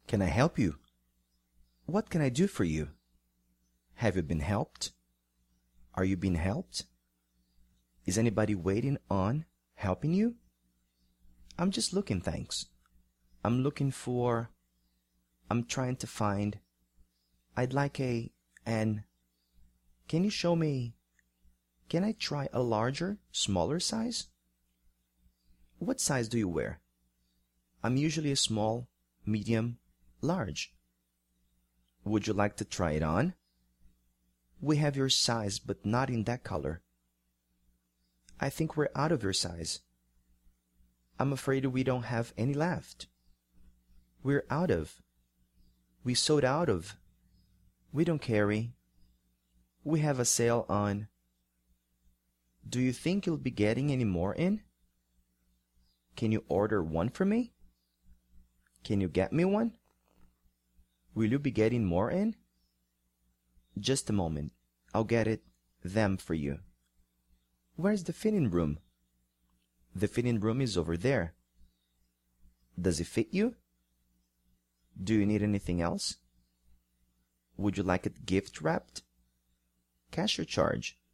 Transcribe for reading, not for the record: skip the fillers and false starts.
Can I help you? What can I do for you? Have you been helped? Are you being helped? Is anybody waiting on helping you? I'm just looking, thanks. I'm trying to find. I'd like an. Can you show me? Can I try a larger, smaller size? What size do you wear? I'm usually a small, medium, large. Would you like to try it on? We have your size, but not in that color. I think we're out of your size. I'm afraid we don't have any left. We're out of. We sold out of. We don't carry. We have a sale on. Do you think you'll be getting any more in? Can you order one for me? Can you get me one? Will you be getting more in? Just a moment. I'll get them for you. Where's the fitting room? The fitting room is over there. Does it fit you? Do you need anything else? Would you like it gift wrapped? Cash or charge?